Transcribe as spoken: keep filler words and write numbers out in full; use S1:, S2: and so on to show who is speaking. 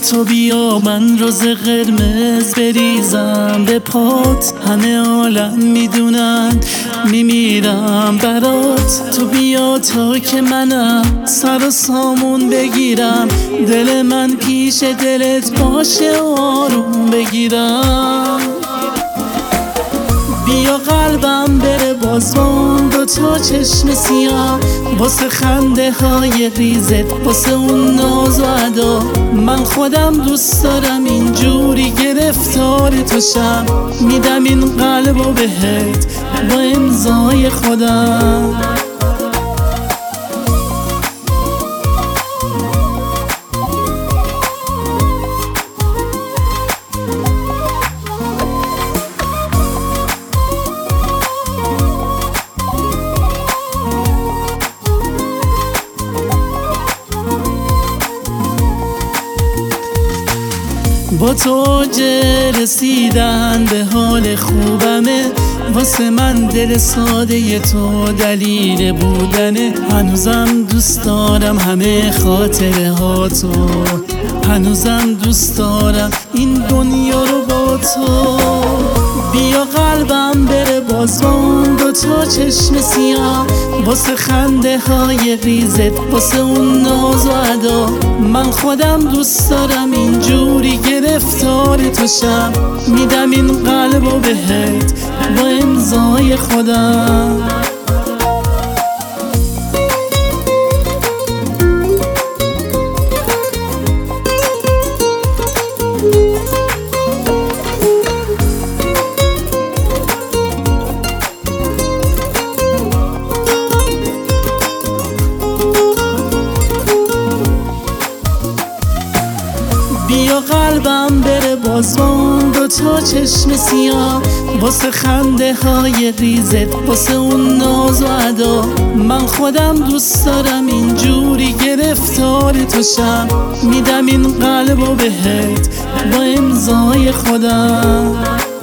S1: تو بیا من روز قرمز بریزم به پات، همه عالم میدونن میمیرم برات. تو بیا تا که منم سر و سامون بگیرم، دل من پیش دلت باشه و آروم بگیرم. بیا قلبم بره باز با اون دوتا چشم سیاه، واسه خنده های ریزت، واسه اون ناز و ادا. من خودم دوست دارم اینجوری گرفتار تو شم، میدم این قلبو بهت با امضای خودم. با تو رسیدن به حال خوبمه، واسه من دل ساده تو دلیل بودنه. هنوزم دوست دارم همه خاطره ها تو، هنوزم دوست دارم این دنیا رو با تو. بیا قلبم بره باز با اون دوتا چشم سیاه، واسه خنده های ریزت، واسه اون ناز و ادا. من خودم دوست دارم اینجوری گرفتار تو شم، میدم این قلبو بهت با امضای خودم. بیا قلبم بره باز با اون دوتا چشم سیاه، واسه خنده های ریزت، واسه اون ناز و ادا. من خودم دوست دارم اینجوری گرفتار تو شم، میدم این قلبو بهت با امضای خودم.